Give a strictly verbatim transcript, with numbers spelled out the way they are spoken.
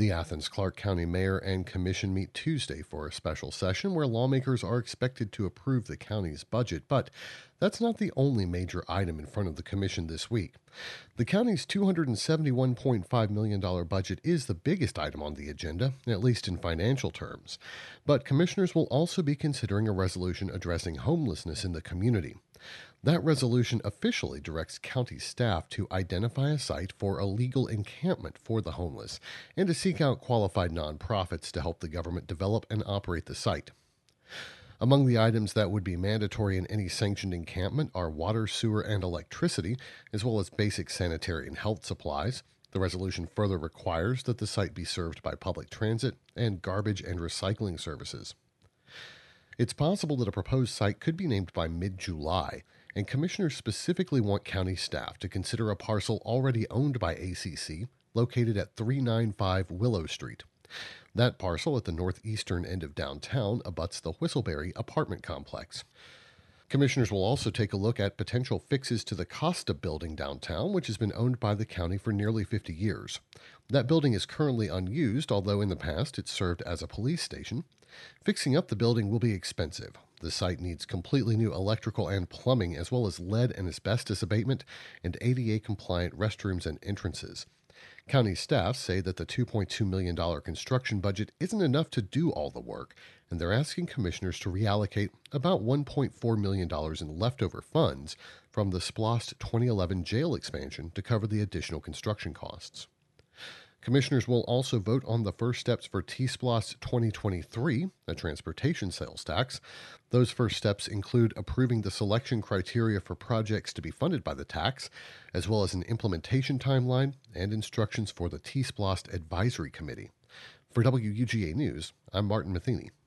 The Athens-Clarke County Mayor and Commission meet Tuesday for a special session where lawmakers are expected to approve the county's budget, but that's not the only major item in front of the Commission this week. The county's two hundred seventy-one point five million dollars budget is the biggest item on the agenda, at least in financial terms. But commissioners will also be considering a resolution addressing homelessness in the community. That resolution officially directs county staff to identify a site for a legal encampment for the homeless and to seek out qualified nonprofits to help the government develop and operate the site. Among the items that would be mandatory in any sanctioned encampment are water, sewer, and electricity, as well as basic sanitary and health supplies. The resolution further requires that the site be served by public transit and garbage and recycling services. It's possible that a proposed site could be named by mid-July, and commissioners specifically want county staff to consider a parcel already owned by A C C located at three ninety-five Willow Street. That parcel at the northeastern end of downtown abuts the Whistleberry apartment complex. Commissioners will also take a look at potential fixes to the Costa building downtown, which has been owned by the county for nearly fifty years. That building is currently unused, although in the past it served as a police station. Fixing up the building will be expensive. The site needs completely new electrical and plumbing, as well as lead and asbestos abatement and A D A-compliant restrooms and entrances. County staff say that the two point two million dollars construction budget isn't enough to do all the work, and they're asking commissioners to reallocate about one point four million dollars in leftover funds from the SPLOST twenty eleven jail expansion to cover the additional construction costs. Commissioners will also vote on the first steps for T-SPLOST twenty twenty-three, a transportation sales tax. Those first steps include approving the selection criteria for projects to be funded by the tax, as well as an implementation timeline and instructions for the T-SPLOST Advisory Committee. For W U G A News, I'm Martin Matheny.